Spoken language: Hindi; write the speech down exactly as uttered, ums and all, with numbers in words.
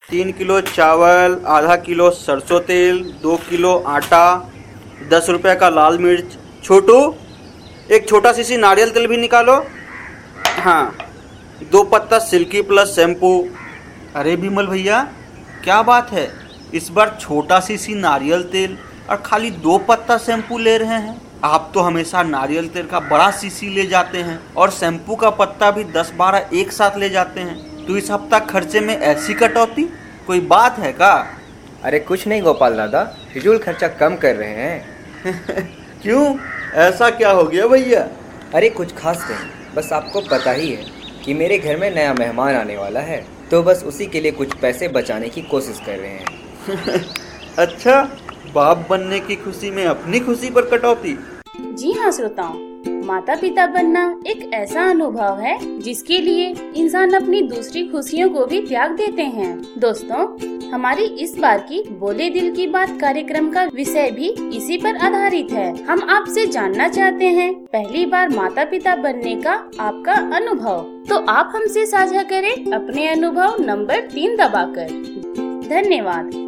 तीन किलो चावल, आधा किलो सरसों तेल, दो किलो आटा, दस रुपए का लाल मिर्च। छोटू, एक छोटा सी सी नारियल तेल भी निकालो। हाँ, दो पत्ता सिल्की प्लस शैम्पू। अरे विमल भैया, क्या बात है, इस बार छोटा सी सी नारियल तेल और खाली दो पत्ता शैम्पू ले रहे हैं? आप तो हमेशा नारियल तेल का बड़ा शीशी ले जाते हैं और शैम्पू का पत्ता भी दस बारह एक साथ ले जाते हैं, तो इस हफ्ता खर्चे में ऐसी कटौती, कोई बात है का? अरे कुछ नहीं गोपाल दादा, फिजूल खर्चा कम कर रहे हैं। क्यों, ऐसा क्या हो गया भैया? अरे कुछ खास नहीं, बस आपको पता ही है कि मेरे घर में नया मेहमान आने वाला है, तो बस उसी के लिए कुछ पैसे बचाने की कोशिश कर रहे हैं। अच्छा, बाप बनने की खुशी में अपनी खुशी पर कटौती? जी हाँ श्रोताओं, माता पिता बनना एक ऐसा अनुभव है जिसके लिए इंसान अपनी दूसरी खुशियों को भी त्याग देते हैं। दोस्तों, हमारी इस बार की बोले दिल की बात कार्यक्रम का विषय भी इसी पर आधारित है। हम आपसे जानना चाहते हैं, पहली बार माता पिता बनने का आपका अनुभव। तो आप हमसे साझा करें अपने अनुभव नंबर तीन दबाकर। धन्यवाद।